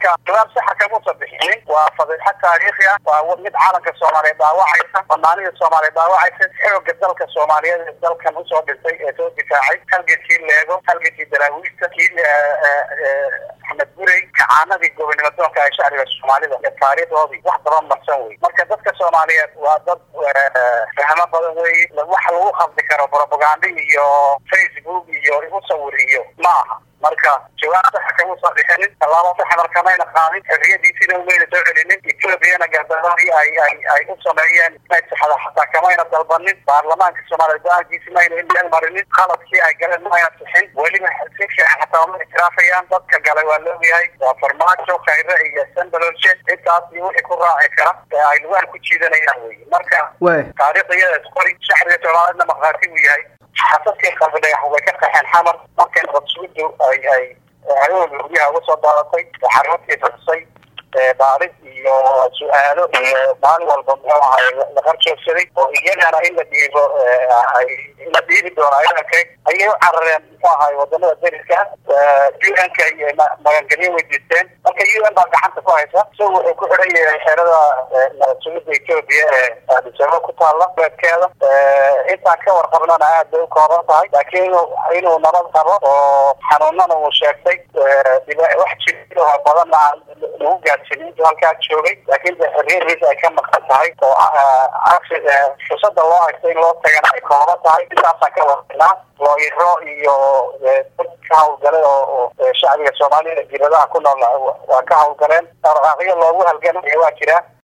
marka jawaab sax ah kama soo bixin waa fadhiix taariikhi ah waa mid caalamka Soomaaliyeed daawacaysa banaanida Soomaaliyeed daawacaysa xoogga dalka Soomaaliyeed dalkan u soo dhintay ee soo difaacay halgeedkii leego halgeedkii daraawiishta Ahmed Gurey kacaanadii gobonimo doonka ay shacbiga Soomaalida ee taariikhdoodii wax badan marsan way marka dadka Soomaaliyeed waa dad fahmo badan way wax lagu qabdi karo propaganda iyo Facebook iyo isu sawiriyo maaha marka jawaabta xakamu soo bixin talaabo sax markayna qaadin xorriyadiisina weeyna soo celinin Itoobiyaana gardadii ay u sameeyeen saxada xataa kamayna dalbanin baarlamaanka Soomaaliya go'aankiisa in meel marinin qaladkii ay galeen mayna sixin waliba si fiican xataa ma ikraafayaan dadka galay waa loo yahay waa farmaajo khayra iyo sanbalolshe intaas iyo wixii ku raaci kara ay lugaan ku jiidanayaan way marka taariikhiyada qori shacbiga Soomaaliyeedna maqaati u yahay xasaskii qalbiga way ka qaxeen xamar markay qabsuudu ay guryaha uga soo daadatay xaruntii fadhisay baaris iyo su'aalo iyo maalin walba la qarjoogsaday oo iyagana in la dhiibo la dhiibi doono ayay carareen wadamada dariska UN-ka iyo magangelyo weydiisteen marka UN baa gacanta ku haysa soo wuxuu ku xiran yahay xeerada sugidda Itoobiya ee Addis Ababa ku taala beedkeeda intaan ka warqabnana aad bay u kooban tahay laakiin inuu nabad qabo oo xanuunana uu sheegtay wax jiro oo badan lagu gaarsiin halkaa joogay laakiin xorriyadiisa ay ka maqan tahay oo fursada loo haysto in loo tagana ay kooban tahay intaasaan ka warqabnaa looyaro iyo ka hawlgalay oo shacbiga Soomaaliyeed dibadaha ku nool waa ka hawlgaleen dhaqaaqyo loogu halgamay waa jira